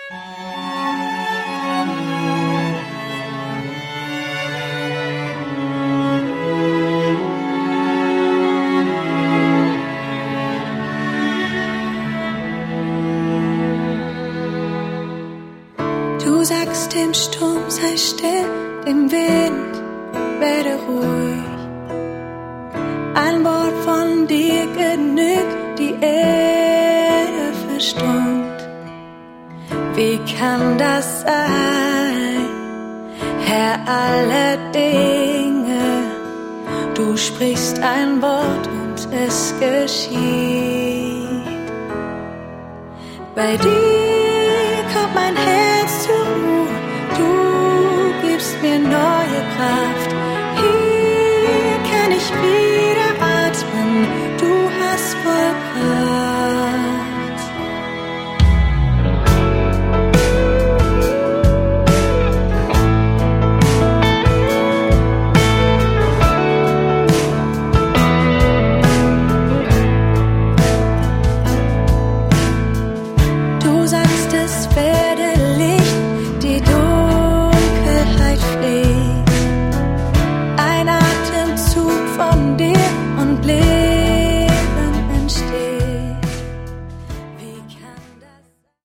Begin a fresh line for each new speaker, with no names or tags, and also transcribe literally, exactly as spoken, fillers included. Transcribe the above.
Du sagst dem Sturm, sei still, dem Wind, werde ruhig. Ein Wort von dir genügt, die Erde verstummt. Wie kann das sein, Herr aller Dinge? Du sprichst ein Wort und es geschieht. Bei dir kommt mein Herz zur Ruhe, du gibst mir neue Kraft. Hier kann ich wieder